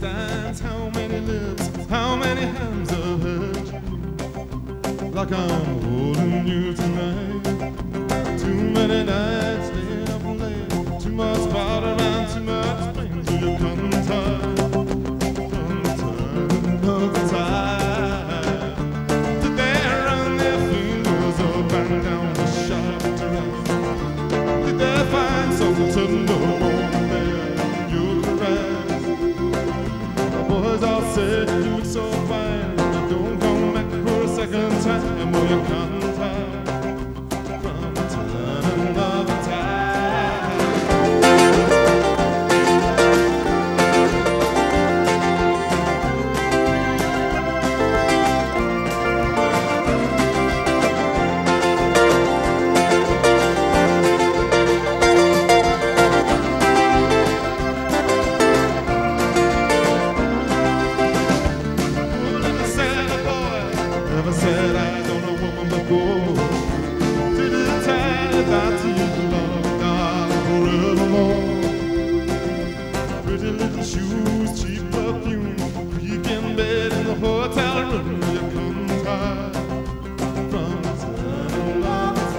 distance, how many lips, how many hands have hurt you, like I'm holding you tonight. Too many nights staying up late, too much powder and too much pain, so you come tired, another time. Did they run their fingers up and down the sharp dress? Did they find something to know more than your caress? The boys all said you look so fine, you don't come back for a second time, or you come tired. Never said I don't know woman before. To the time that you love God forevermore. Pretty little shoes, cheap perfume, creak in bed in the hotel room. You come tired from turning all the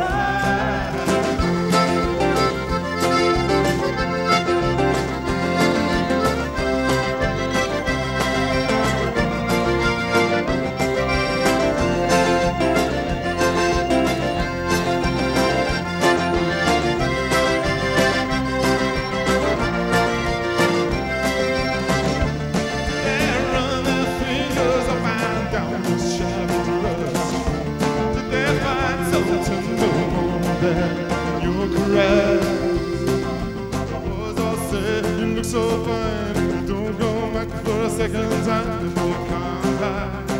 your caress. Was all said, you look so fine, don't go back for a second time, you can't hide.